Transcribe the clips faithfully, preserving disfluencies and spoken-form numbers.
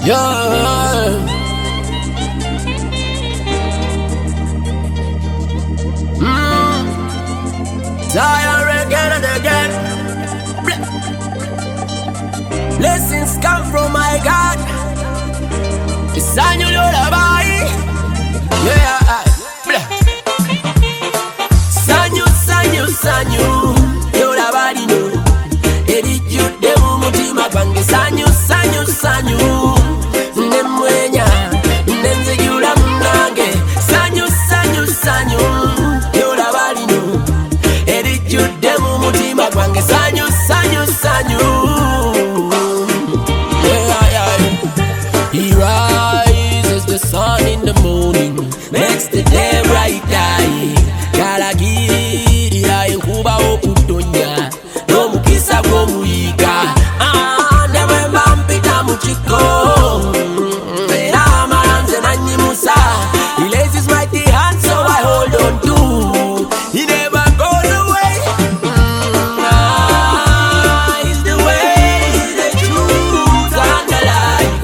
Yeah. Mm. Tired again and again. Blessings come from my God. It's a new lullaby. Yeah. Sanyu, sanyu, sanyu. Lullaby no. Eri jude mu mutima gwange. Sanyu, sanyu, sanyu. Nemwenya, nenzijula mnange. Sanyu, sanyu, sanyu. Lullaby no. Eri jude mu mutima gwange. Sanyu, sanyu, sanyu. He rises the sun in the morning, makes the day brighter. Galagirira enkuba okutonya, n'omukisa gw'omuyika. Ah, never mpita mu kiko, era amala nze nanyimusa. He lays his mighty hand, so I hold on to. He never goes away. Mm, ah, he's the way, the truth, and the life.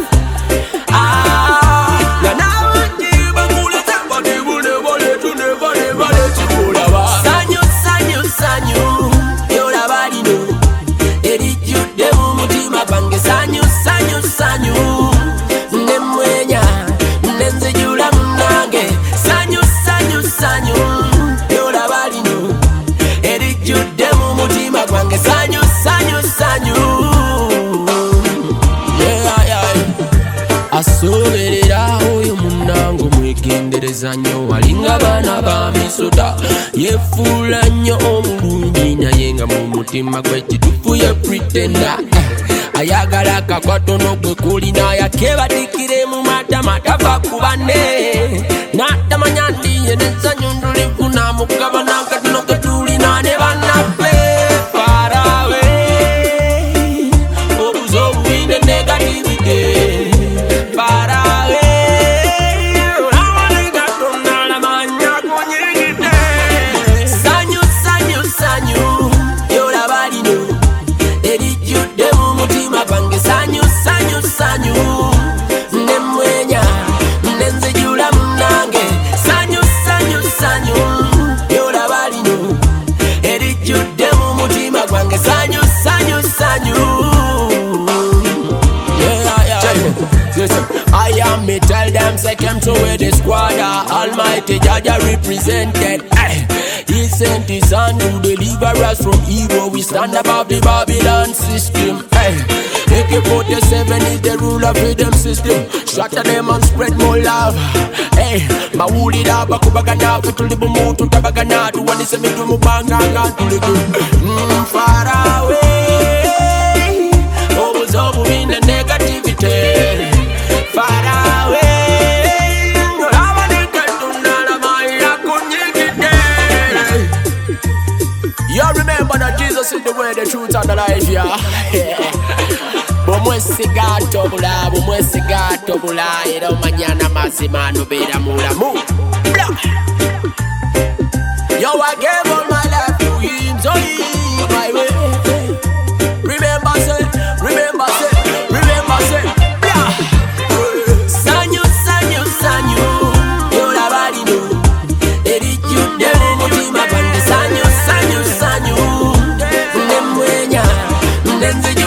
Asoberera oyo munango mwegendereza nnyo walinga baana ba misoda yefuula nnyo omulungi naye nga mu mutima gwe kitufu ye pretenda ayagala akakatono gwe kulina yakebatikkire mu matama tava ku banne n'atamanya nti ye n'essanyu ndulivu n'amugaba n'akatono ke tulina ne bannaffe far away obuze obubi ne negativity. I am me tell them say come to where the squadra Almighty Jaja represented. Aye. He sent his son to deliver us from evil. We stand above the Babylon system. A K forty-seven is the rule of freedom system. Shatter them and spread more love. Hey, mawuli da bakubagana fituli bumutu tabagana tu wani semi tu mubanga ngantuli mm, far away. Always over in the negativity. Far away. You remember that Jesus is the way, the truth, and the life, yeah. Bomwesi gato bula, bomwesi gato bula. Ero manyana mazima no bera mula mu. Yo, I gave all my life to him, so he my way. Remember, say, remember, say, remember, say. Sanyu, sanyu, sanyu. Yo, la body no. Eri jude mu mutima gwange. Sanyu, sanyu, sanyu. Nemwenya, nenzi